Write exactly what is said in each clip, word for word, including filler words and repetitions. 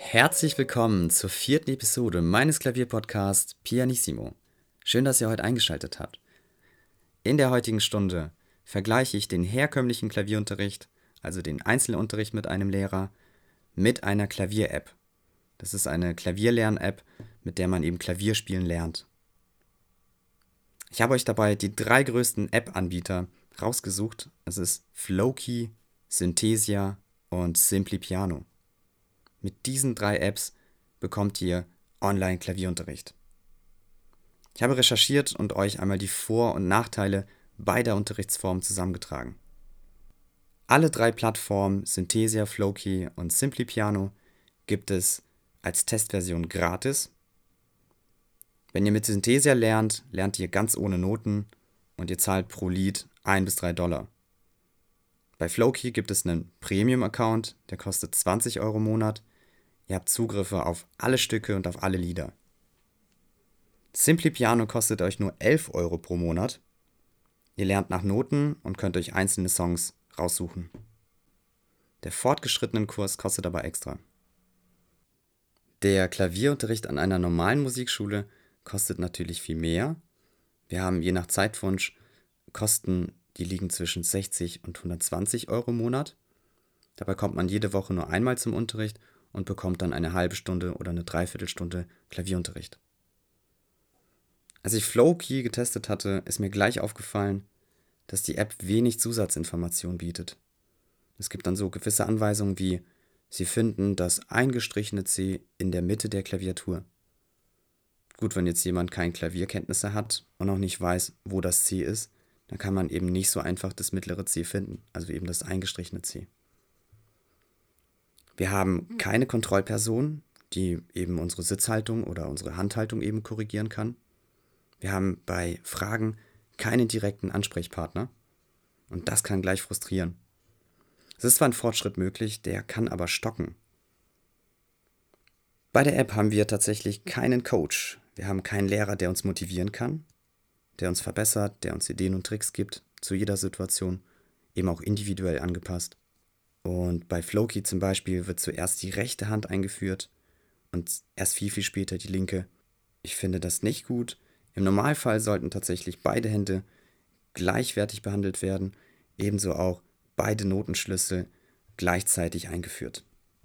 Herzlich willkommen zur vierten Episode meines Klavierpodcasts Pianissimo. Schön, dass ihr heute eingeschaltet habt. In der heutigen Stunde vergleiche ich den herkömmlichen Klavierunterricht, also den Einzelunterricht mit einem Lehrer, mit einer Klavier-App. Das ist eine Klavierlern-App, mit der man eben Klavier spielen lernt. Ich habe euch dabei die drei größten App-Anbieter rausgesucht. Es ist Floki, Synthesia und Simply Piano. Mit diesen drei Apps bekommt ihr Online-Klavierunterricht. Ich habe recherchiert und euch einmal die Vor- und Nachteile beider Unterrichtsformen zusammengetragen. Alle drei Plattformen, Synthesia, Floki und Simply Piano, gibt es als Testversion gratis. Wenn ihr mit Synthesia lernt, lernt ihr ganz ohne Noten und ihr zahlt pro Lied ein bis drei Dollar. Bei Floki gibt es einen Premium-Account, der kostet zwanzig Euro im Monat. Ihr habt Zugriffe auf alle Stücke und auf alle Lieder. Simply Piano kostet euch nur elf Euro pro Monat. Ihr lernt nach Noten und könnt euch einzelne Songs raussuchen. Der fortgeschrittene Kurs kostet aber extra. Der Klavierunterricht an einer normalen Musikschule kostet natürlich viel mehr. Wir haben je nach Zeitwunsch Kosten, die liegen zwischen sechzig und hundertzwanzig Euro im Monat. Dabei kommt man jede Woche nur einmal zum Unterricht und bekommt dann eine halbe Stunde oder eine Dreiviertelstunde Klavierunterricht. Als ich Floki getestet hatte, ist mir gleich aufgefallen, dass die App wenig Zusatzinformation bietet. Es gibt dann so gewisse Anweisungen wie: Sie finden das eingestrichene C in der Mitte der Klaviatur. Gut, wenn jetzt jemand keine Klavierkenntnisse hat und auch nicht weiß, wo das C ist, dann kann man eben nicht so einfach das mittlere C finden, also eben das eingestrichene C. Wir haben keine Kontrollperson, die eben unsere Sitzhaltung oder unsere Handhaltung eben korrigieren kann. Wir haben bei Fragen keinen direkten Ansprechpartner und das kann gleich frustrieren. Es ist zwar ein Fortschritt möglich, der kann aber stocken. Bei der App haben wir tatsächlich keinen Coach. Wir haben keinen Lehrer, der uns motivieren kann, der uns verbessert, der uns Ideen und Tricks gibt, zu jeder Situation, eben auch individuell angepasst. Und bei Floki zum Beispiel wird zuerst die rechte Hand eingeführt und erst viel, viel später die linke. Ich finde das nicht gut. Im Normalfall sollten tatsächlich beide Hände gleichwertig behandelt werden, ebenso auch beide Notenschlüssel gleichzeitig eingeführt.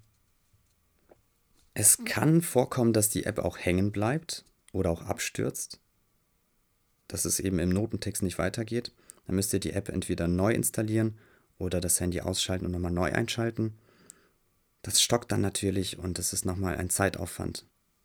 Es kann vorkommen, dass die App auch hängen bleibt oder auch abstürzt, dass es eben im Notentext nicht weitergeht. Dann müsst ihr die App entweder neu installieren oder das Handy ausschalten und nochmal neu einschalten. Das stockt dann natürlich und es ist nochmal ein Zeitaufwand.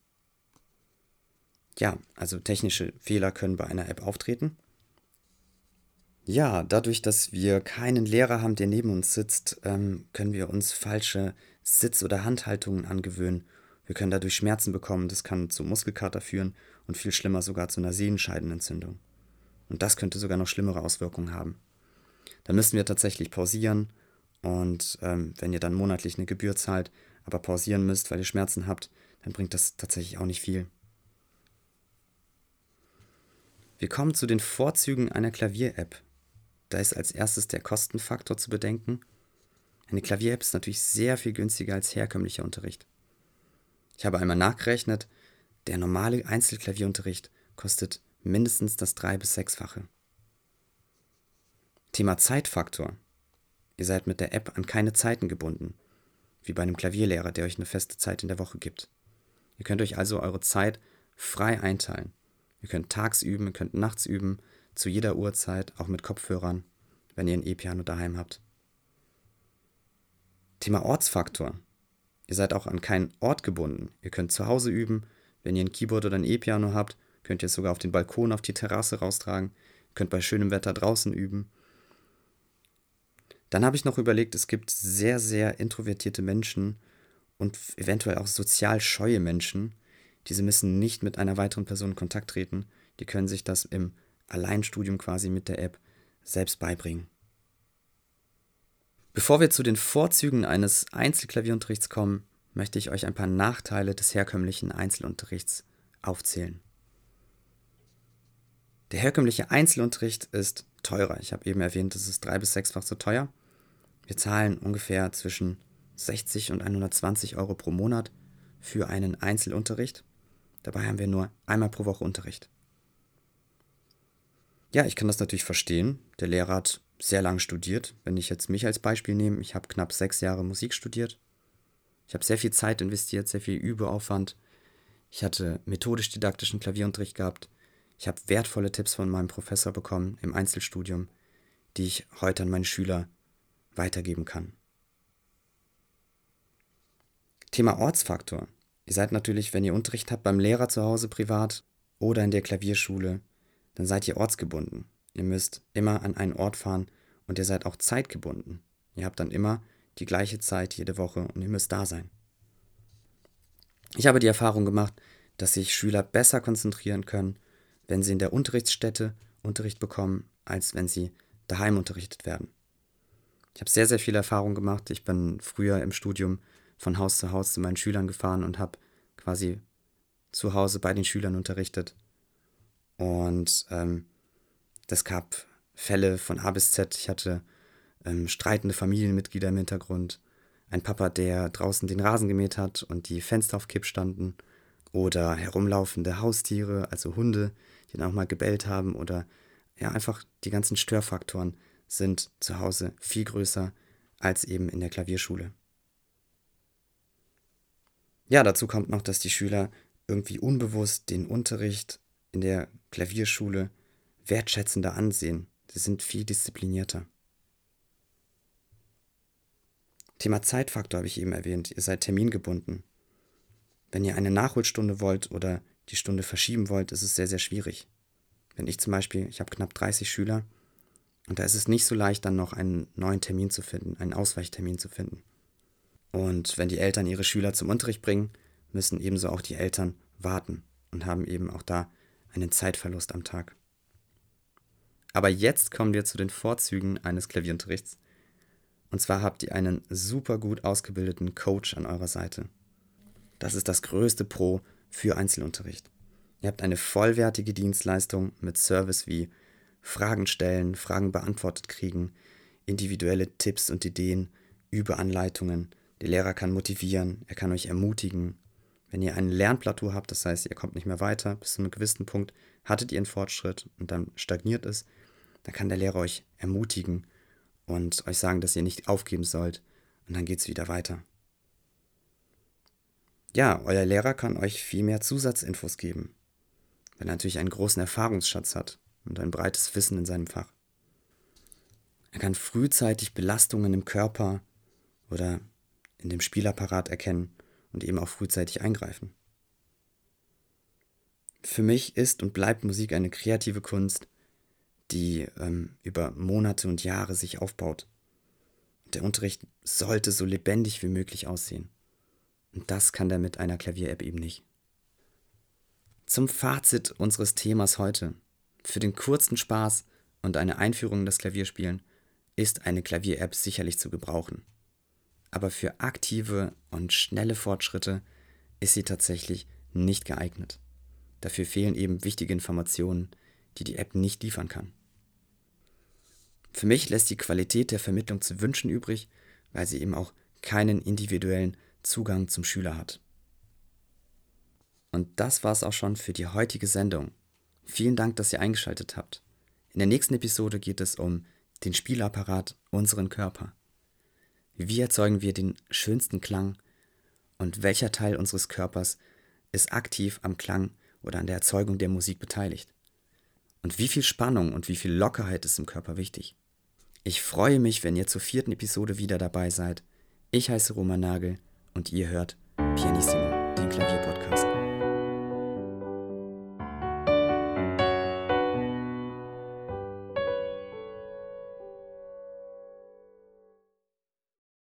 Ja, also technische Fehler können bei einer App auftreten. Ja, dadurch, dass wir keinen Lehrer haben, der neben uns sitzt, ähm, können wir uns falsche Sitz- oder Handhaltungen angewöhnen. Wir können dadurch Schmerzen bekommen, das kann zu Muskelkater führen und viel schlimmer sogar zu einer Sehenscheidenentzündung. Und das könnte sogar noch schlimmere Auswirkungen haben. Dann müssen wir tatsächlich pausieren und ähm, wenn ihr dann monatlich eine Gebühr zahlt, aber pausieren müsst, weil ihr Schmerzen habt, dann bringt das tatsächlich auch nicht viel. Wir kommen zu den Vorzügen einer Klavier-App. Da ist als erstes der Kostenfaktor zu bedenken. Eine Klavier-App ist natürlich sehr viel günstiger als herkömmlicher Unterricht. Ich habe einmal nachgerechnet, der normale Einzelklavierunterricht kostet mindestens das drei- bis sechsfache. Thema Zeitfaktor. Ihr seid mit der App an keine Zeiten gebunden, wie bei einem Klavierlehrer, der euch eine feste Zeit in der Woche gibt. Ihr könnt euch also eure Zeit frei einteilen. Ihr könnt tags üben, ihr könnt nachts üben, zu jeder Uhrzeit, auch mit Kopfhörern, wenn ihr ein E-Piano daheim habt. Thema Ortsfaktor. Ihr seid auch an keinen Ort gebunden. Ihr könnt zu Hause üben. Wenn ihr ein Keyboard oder ein E-Piano habt, könnt ihr es sogar auf den Balkon, auf die Terrasse raustragen. Ihr könnt bei schönem Wetter draußen üben. Dann habe ich noch überlegt, es gibt sehr, sehr introvertierte Menschen und eventuell auch sozial scheue Menschen. Diese müssen nicht mit einer weiteren Person in Kontakt treten. Die können sich das im Alleinstudium quasi mit der App selbst beibringen. Bevor wir zu den Vorzügen eines Einzelklavierunterrichts kommen, möchte ich euch ein paar Nachteile des herkömmlichen Einzelunterrichts aufzählen. Der herkömmliche Einzelunterricht ist teurer. Ich habe eben erwähnt, es ist drei- bis sechsfach so teuer. Wir zahlen ungefähr zwischen sechzig und hundertzwanzig Euro pro Monat für einen Einzelunterricht. Dabei haben wir nur einmal pro Woche Unterricht. Ja, ich kann das natürlich verstehen. Der Lehrer hat sehr lange studiert. Wenn ich jetzt mich als Beispiel nehme, ich habe knapp sechs Jahre Musik studiert. Ich habe sehr viel Zeit investiert, sehr viel Übeaufwand. Ich hatte methodisch-didaktischen Klavierunterricht gehabt. Ich habe wertvolle Tipps von meinem Professor bekommen im Einzelstudium, die ich heute an meine Schüler weitergeben kann. Thema Ortsfaktor. Ihr seid natürlich, wenn ihr Unterricht habt beim Lehrer zu Hause privat oder in der Klavierschule, dann seid ihr ortsgebunden. Ihr müsst immer an einen Ort fahren und ihr seid auch zeitgebunden. Ihr habt dann immer die gleiche Zeit jede Woche und ihr müsst da sein. Ich habe die Erfahrung gemacht, dass sich Schüler besser konzentrieren können, wenn sie in der Unterrichtsstätte Unterricht bekommen, als wenn sie daheim unterrichtet werden. Ich habe sehr, sehr viel Erfahrung gemacht. Ich bin früher im Studium von Haus zu Haus zu meinen Schülern gefahren und habe quasi zu Hause bei den Schülern unterrichtet. Und ähm, das gab Fälle von A bis Z. Ich hatte ähm, streitende Familienmitglieder im Hintergrund. Ein Papa, der draußen den Rasen gemäht hat und die Fenster auf Kipp standen. Oder herumlaufende Haustiere, also Hunde, die dann auch mal gebellt haben. Oder ja, einfach die ganzen Störfaktoren sind zu Hause viel größer als eben in der Klavierschule. Ja, dazu kommt noch, dass die Schüler irgendwie unbewusst den Unterricht in der Klavierschule wertschätzender ansehen. Sie sind viel disziplinierter. Thema Zeitfaktor habe ich eben erwähnt. Ihr seid termingebunden. Wenn ihr eine Nachholstunde wollt oder die Stunde verschieben wollt, ist es sehr, sehr schwierig. Wenn ich zum Beispiel, ich habe knapp dreißig Schüler und da ist es nicht so leicht, dann noch einen neuen Termin zu finden, einen Ausweichtermin zu finden. Und wenn die Eltern ihre Schüler zum Unterricht bringen, müssen ebenso auch die Eltern warten und haben eben auch da einen Zeitverlust am Tag. Aber jetzt kommen wir zu den Vorzügen eines Klavierunterrichts. Und zwar habt ihr einen super gut ausgebildeten Coach an eurer Seite. Das ist das größte Pro für Einzelunterricht. Ihr habt eine vollwertige Dienstleistung mit Service wie Fragen stellen, Fragen beantwortet kriegen, individuelle Tipps und Ideen, Übeanleitungen. Der Lehrer kann motivieren, er kann euch ermutigen. Wenn ihr ein Lernplateau habt, das heißt, ihr kommt nicht mehr weiter, bis zu einem gewissen Punkt hattet ihr einen Fortschritt und dann stagniert es, dann kann der Lehrer euch ermutigen und euch sagen, dass ihr nicht aufgeben sollt und dann geht es wieder weiter. Ja, euer Lehrer kann euch viel mehr Zusatzinfos geben, weil er natürlich einen großen Erfahrungsschatz hat und ein breites Wissen in seinem Fach. Er kann frühzeitig Belastungen im Körper oder in dem Spielapparat erkennen und eben auch frühzeitig eingreifen. Für mich ist und bleibt Musik eine kreative Kunst, die ähm, über Monate und Jahre sich aufbaut. Und der Unterricht sollte so lebendig wie möglich aussehen. Und das kann der mit einer Klavier-App eben nicht. Zum Fazit unseres Themas heute. Für den kurzen Spaß und eine Einführung in das Klavierspielen ist eine Klavier-App sicherlich zu gebrauchen. Aber für aktive und schnelle Fortschritte ist sie tatsächlich nicht geeignet. Dafür fehlen eben wichtige Informationen, die die App nicht liefern kann. Für mich lässt die Qualität der Vermittlung zu wünschen übrig, weil sie eben auch keinen individuellen Zugang zum Schüler hat. Und das war es auch schon für die heutige Sendung. Vielen Dank, dass ihr eingeschaltet habt. In der nächsten Episode geht es um den Spielapparat, unseren Körper. Wie erzeugen wir den schönsten Klang und welcher Teil unseres Körpers ist aktiv am Klang oder an der Erzeugung der Musik beteiligt? Und wie viel Spannung und wie viel Lockerheit ist im Körper wichtig? Ich freue mich, wenn ihr zur vierten Episode wieder dabei seid. Ich heiße Roman Nagel und ihr hört Pianissimo, den Klavierpodcast.